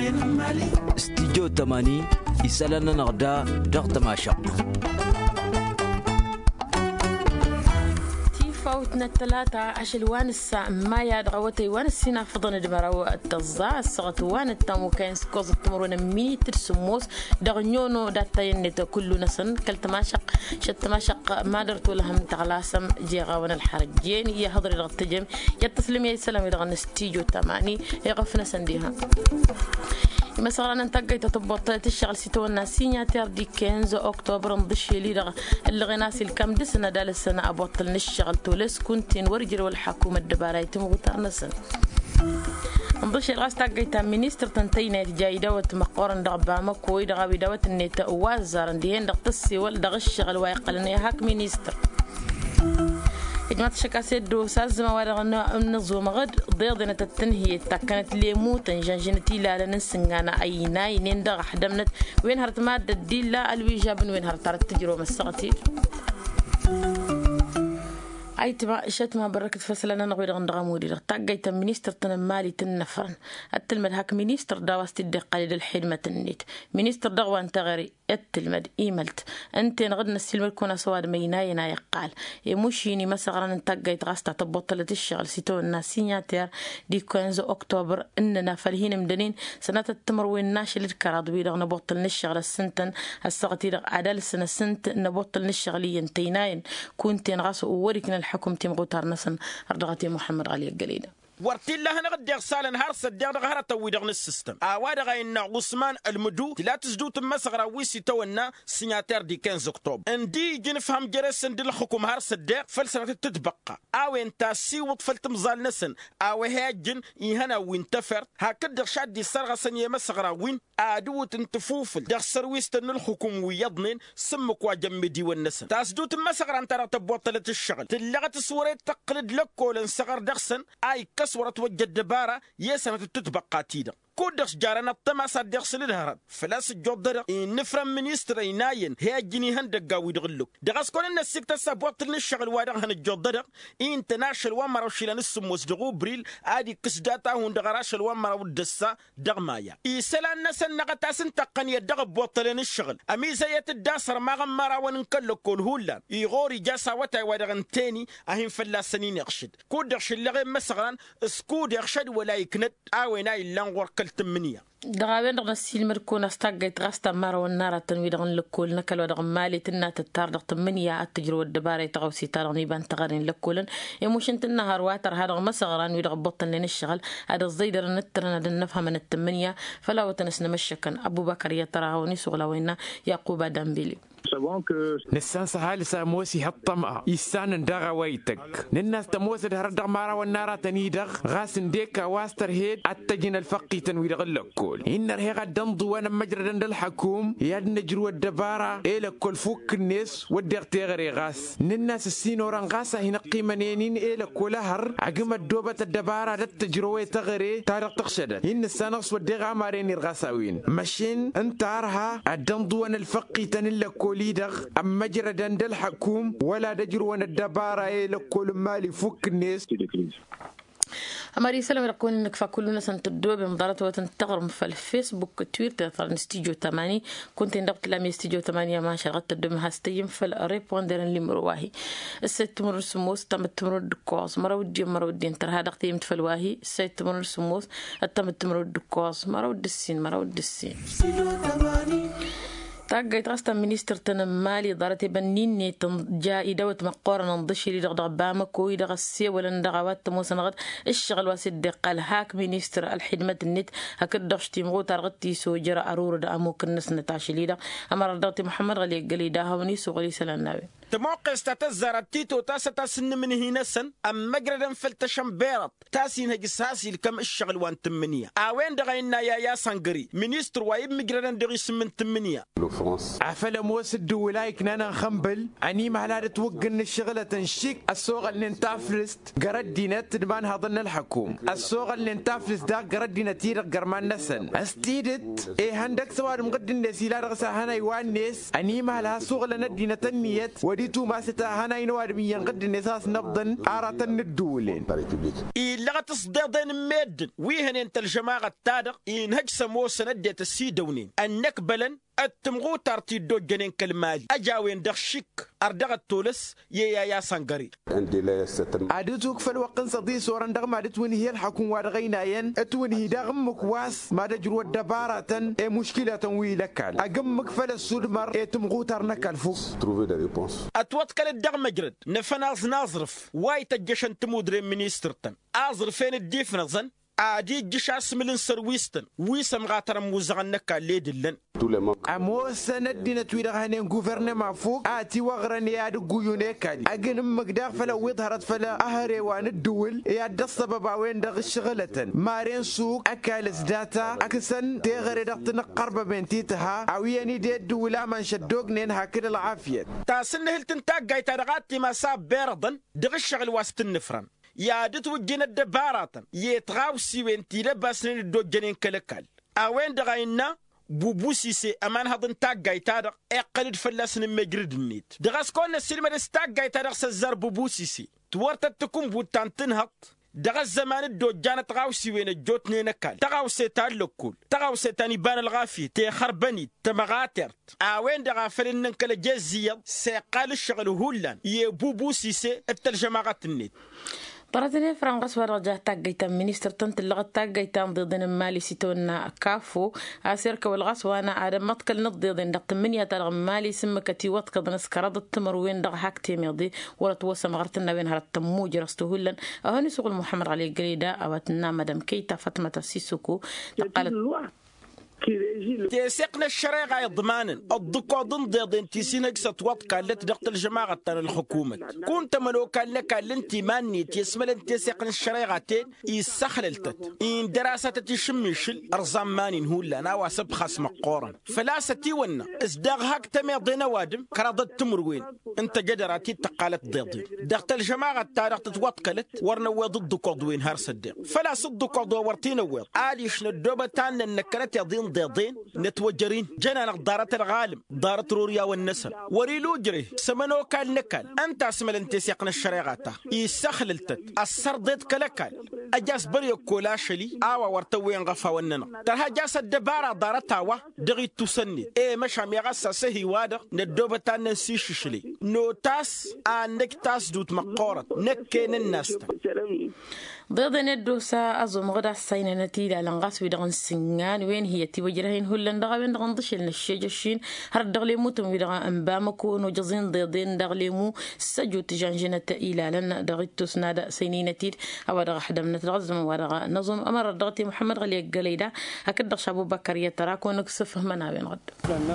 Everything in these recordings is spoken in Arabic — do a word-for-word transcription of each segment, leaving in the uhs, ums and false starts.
استديو تماني يسألنا نغدا ضغط ما شق فوتنا الثلاثة عشر وان الساعة ما ياد غوتي وان السنة فضن دمرو التزاع الصغت وان التمو كاين سكوز التمرون ميتر سموس دغنيونو داتا ينت كل نسن كلت ما شق شت ما شق ما درتو لهم تغلاسم جيغا ون الحرجين يا حضري التجم يا تسلم يا سلام يدغن استيجو تماني يغفنا سنديها مثلا ننتقي تطبط تشتغل سيتو الناسينيا تردي خمسة أكتوبر نضشي لي اللي غناسي الكم دسنا دال السنة أبطل نشتغل تولس كنتين ورجل والحكومة الدبارة يتم غتارنسن نضشي الغاز تاقيتا مينيستر تنتينا جاي دوت مقورن دغبا مكوي دغابي دوت النيتا وازارن ديين دغتسي والدغ الشغل وايقلن هاك مينيستر إجماع شكاسيد دو ساز ما ورغنا النظام غد ضيضنا التنهية تكنت لي موت جنجنتي لا لنسنجانا أي ناي نندغ حدمنت وين هرت مادة ديلا الويجاب وين هرت التجربة الصغتي أي تبع شت ما بركت فصلنا نغير غندغ مودي تاقيت مينيستر تنمالي تنفرن التلمد هاك مينيستر داوست الدقالي الحلمة النيت مينيستر دغوان تغري التلمد إيملت أنت نغدنا السلم كنا سواد ميناينا يقال يمشيني مسغرا نتاقيت غاستا تبطلة الشغل سيتو الناسينياتير دي خمسة أكتوبر إننا فالهين مدنين سنة التمر وين ناشي للكراد ويدغ نبطل نشغل السنتن السغتي دغ عدال السنة سنت نبطل نشغليين تيناين كنتين غاسو وريكنا الحكم تيم غوتار نسن أرضغتي محمد علي القليدة ورتي الله نغد ديغ سالن هارس ديغ دغ توي دغ السيستم اواد غاين عثمان المدو لا تزدو تمسغرا ويسي تونا سيناتير دي خمسة اكتوبر اندي جنفهم جرسن دي الحكم هارس ديغ فلسنه تتبقى او انت سي وطفلت مزال نسن او هاجن يهنا وين تفر هكذا شاد دي سرغا سنيه مسغرا وين ادو تنتفوفل دغ سرويس تن الحكم ويضنين سمك واجمدي والنسن تاسدو تمسغرا انت تبوطله الشغل تلغت سوريت تقلد لك كولن صغر دغسن اي صورة وجد دبارة يسمى تتبقى تيدا كودش جارنا الطمع صدق سلدهرب فلاس الجودر نفرم منيستر يناين هي جني هندق قاوي دغلوك دغاس كون الناس سكت سبوت الشغل وادغ هن الجودر انترناشونال ومر وشيلا نسموس دغو بريل ادي قصداتا هون دغراش الومر ودسا دغمايا يسلا الناس نغتاسن تقنيه دغ بوطلن الشغل اميزيه الداسر ما غمرا ونكل كل هولا يغوري جاسا وتا وادغن تاني اهين فلاسنين يقشد كودش اللي غير مسغران سكود يخشد ولا يكنت اوينا يلان تمنية دغاوين دغنا السيلمر كون استاقيت غاستا مارا والنار التنوي دغن لكول نكال ودغن مالي تنا تتار دغ تمنية التجربة الدبارة يتغو سيتار غنيبان تغارين لكولن يموش انت النهار واتر هذا مسغران ويدغ بطن لين الشغل هذا الزيدر نترنا دن نفهم من التمنية فلا وتنسنا مشكن أبو بكر يتراهوني سغلاوينا يعقوب دامبيلي نسان سهال ساموسي هالطمع يسان دغا ويتك نناس تموس دهر دغ مارا والنار تنيدغ غاسن ديكا واستر هيد التجن الفقي تنوي دغ لكول إن رهيغا دنضو وانا مجرد الحكوم ياد نجرو الدبارة إلى كل فوق الناس ودغ تغري غاس نناس السينوران غاسا هنا قيمانينين إلى كلهر عقم الدوبة الدبارة دت تجروي تغري تارق تخشد إن السانقص ودغ عمارين الغاساوين ماشين انتارها الدنضو وانا الفقي تنلكول ليدغ أما جردن دل حكوم ولا دجرون الدبارة إلى كل مالي فوق الناس أماري سلام يقول إنك فكلنا سنتدو بمضارات وتنتغرم في الفيسبوك تويتر ثر استيجو تماني كنت ندبت لامي استيجو تمانية ما شغلت الدم هاستيم في الريبوندر اللي مرواهي السيد تمر السموس تم تمر الدكوز مرة ودي مرة ودي انتر هذا قيمة في الواهي السيد تمر السموس تم تمر الدكوز مرة ودي السين مرة ودي السين تاقيت غاستا مينيستر تنمالي ضارتي بنيني جاي دوت مقورنا نضشي لي دغ بامك ويدغ السي ولا ندغوات تموسن غد الشغل واسد قال هاك مينيستر الحدمة النت هكذا دغشتي مغو تارغتي سو جرى ارور دا امو كنس نتاشي لي دا امر دوتي محمد غلي قلي دا هوني سو غلي سلاناوي تموقع ستتزر تيتو تاسا تاسن من هنا سن ام مجرد فلتشم بيرط تاسين هجساسي لكم الشغل وان تمنية اوين دغينا يا يا سانغري مينيستر وايب مجرد دغي سمن تمنية عفلا موسد ولايك نانا خنبل اني مهلا توقن الشغله تنشيك السوق اللي انتافلست قرد دينت دمان هضن الحكوم السوق اللي انتافلست دا قرد دينتير قرمان نسن استيدت ايه هندك سواد مقدن نسيلا رغسا هنا يوان نيس اني مهلا سوق لنا دينت النيت وديتو ما ستاهنا ينوار ميان قد النساس نبضن آراتن الدولين إلا تصدقين ميدن ويهن انت الجماعة التادق إنهج سمو سندية السيدونين أنك بلن التمغو تارتي دو جنين كالمالي أجاوين دخ شيك أردغ التولس يا يا سانغاري عدتوك فالوقن صدي سوران دغ ما دتون هي الحكم وارغينا ين اتون هي دغ مكواس ما دجرو الدبارة اي مشكلة ويلكال أقمك فل السود مر اي تمغو تارنك الفوق أتوتكل الدغ مجرد نفناز نازرف واي تجشن تمودرين منيسترتن أزرفين الديفنزن عادي جيش اسملن سرويستن ويسم غاتر موزغنك ليدلن امو سندنا تويدا هانين غوفرنما فوق اتي وغرن يا دغيونه كادي اجن مقدار فلا ويظهرت فلا اهري وان الدول يا السبب وين دغ شغلتن مارين سوق اكالس داتا اكسن تغري دقتن قرب بنتيتها او يعني دي الدوله من شدوغنين هكذا العافيه تاسن هلتن تاغاي ترغاتي ما ساب بيردن دغ الشغل واستن نفرن يا دتو جن الدبارات يتغاو سيوين تيلا باسنين الدو جنين كالكال اوين دغاينا بوبوسي سي امان هادن تاغاي تادق اقلد فلاسن مجرد النيت دغاس كون السينما دستاغاي تادق سزار بوبوسي سي تورتت تكون بوتان تنهط دغا الزمان الدو جانا تغاو سيوين الجوت نينكال تغاو سيتان لكول تغاو سيتان يبان الغافي تي خربني تمغاترت اوين دغا فلنن كلا جزيا سيقال الشغل هولان يبوبوسي سي الترجمات النيت طردني فرنغس ورجع تاجيتا مينستر تنت اللغة تاجيتا ضدنا مالي سيتونا كافو أسيرك والغس وأنا على متكل نضي ضد دق منيا تلغ مالي سمكتي واتك ضنس كرد التمر وين دغ حاجتي ميضي ولا توسم غرتنا بين هالتموج رستهولن أهني سوق محمد علي قريدا أوتنا مدام كيتا فاطمة السيسوكو قالت تيسقنا الشريعة ضمانا الضكو ضندين تيسينك ستوات قالت دقت الجماعة تاع الحكومة كنت منو كان لك الانتي ماني تيسمل انت تيسقنا الشريعة يسخللتت ان دراسة تشمشل ارزام ماني نهولا انا واسب خاص مقورا فلا ستيونا ازداغ هاك تميضين وادم كرادت تمروين انت جدراتي تقالت ضيضين دقت الجماعة تاع دقت توات قالت ورنا ضد قضوين هار صدق فلا صد قضو ورتين ويض عادي شنو الدوبة تاعنا انك كانت يضين ضيضين نتوجرين جنا دارة الغالم دارة روريا والنسل وريلو جري سمنو كان نكال انت اسمل انت سيقنا الشريعة يسخللتت السردت كلكال اجاس بريو كولاشلي اوا ورتوين غفا وننا ترها جاس الدبارة دارتها وا دغي تسني ايه مش عم يغسى سهي وادق ندوبة تانا نسيششلي نو تاس انك تاس دوت مقورت نكين الناس ضد ندوسا أزوم غدا السينة نتيجة لنغاس ودغن سنغان وين هي تيوجرهين هولن دغا وين دغن ضشل الشجشين هرد دغلي موتم ودغا أنبامكو نجزين ضدين دغلي مو سجو تجانجنة إلى لن دغيتو سنادا سينين نتيج أو دغا حدم نتغزم ودغا نظم أمر دغتي محمد غلي قليدا هكذا شابو بكر يتراكو نكسف منا وين غد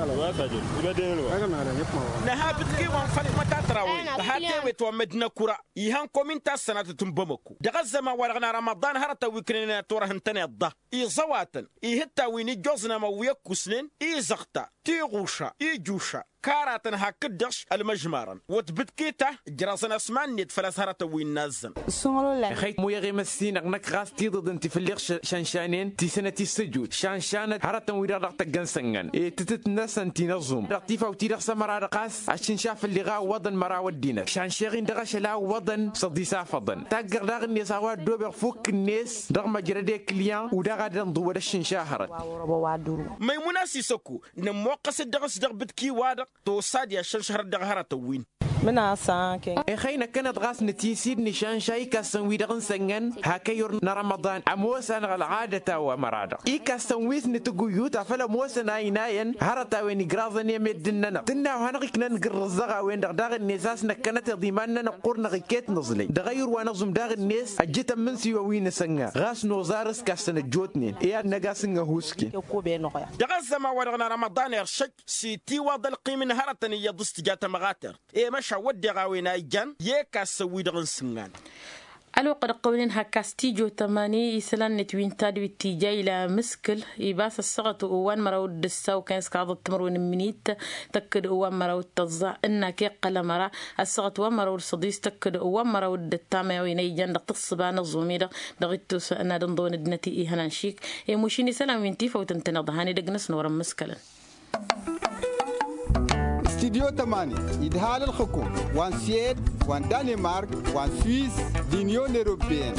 نهابت كي وانفرق متى تراوي هاتي وتومدنا كرة يهان كومنتا سنة تنبمكو دغزما ورغنا رمضان هرتا ويكرنا تورهن تنيضة إي زواتن إي هتا ويني جوزنا ما ويكوسنين إي زغتا تي غوشا إي جوشا كاراتن هكدش المجمارن وتبتكيته جراسنا اسمان نيت فلاس هرتا وين نازن خيت مو يغي مسين نك غاس تي ضد انت في الليغ شانشانين تي سنه تي سجود شانشانه هرتا ويدا رقت جنسنغن اي تتنس انت نظم رقتيفا وتي رخ سمرا رقاس عشان شاف اللي غا وضن مرا ودينا شانشيغين دغش لا وضن صدي سافضن تاغر داغ ني ساوا دوبر فوك الناس دغ ما جرى كليان ودا غادن ضو ودا شنشاهر ميمونه سيسوكو نموقس دغس دغ بتكي وادق تو ساديا شنشهر دغ هرتا وين منا سانكين اخينا كانت غاس نتيسيد نشان شاي كاسن ويدغن سنغن هكيور رمضان اموسن العاده ومرادا اي كاسن ويس نتغيوتا فلا موسن ايناين هرتا وين غرازن يمدننا تنا هنقنا نغرزغا وين دغ الناس نكنت ضيماننا نقرن غيكيت نزلي دغير ونظم داغ الناس اجت من سي وين سنغا غاس نوزارس كاسن جوتنين يا نغاسن هوسكي دغز ما ورغنا رمضان يرشك سيتي وضل قيمن هرتن يضست جات مغاتر اي مش ودي غاوينا جان يكاس ويدغن سنغان الوقت قولين هكاستيجو تماني يسلان نتوين تادوي تيجاي لا مسكل يباس الصغط وان مراود الساو كان سكاض التمرون منيت تكد وان مراود تضع إنا كي قل مرا الصغط وان مراود صديس تكد وان مراود التامي وينيجان دقتصبان الزوميرة دغيتو سأنا دنضون دنتي إيهنا نشيك يموشيني سلام وينتيفا وتنتنض هاني دقنس نورا مسكلا استديو تمانية إدهال الحكوم وان سيد وان دنمارك وان سويس دينيون أوروبيين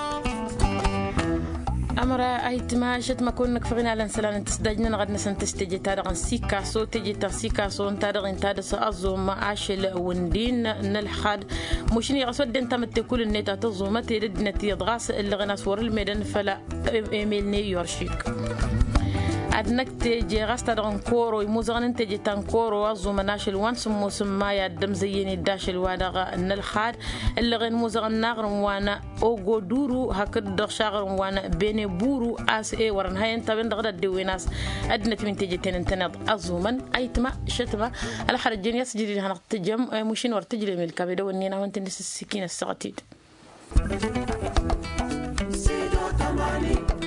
أمر أيتما شت ما كنا كفرنا على سلام تستجنا نقد نسن تستجي تارغن سيكاسو تجي تسيكاسو تارغن تادس أزوم عاشل وندين نلحد مشني قصد أنت متكل النت تزوم ترد نتي ضغاس اللي غنا صور الميدان فلا إيميل نيويورك أدنك تجي غاستا دغن كورو يموزغن تجي تنكورو أزوم ناشل وان سمو سمايا دم زيني داشل وادغ نلحد اللي غن موزغن ناغر وانا أوغو دورو هكذا دغشاغر وانا بيني بورو اس اي ورن هاي انت بين دغدا دويناس ادنت من تيجي تنتنض ازومن ايتما شتما على حرجين يسجدي هنا تجم مشين ور تجري من الكبيده ونينا وانت السكينه السقطيد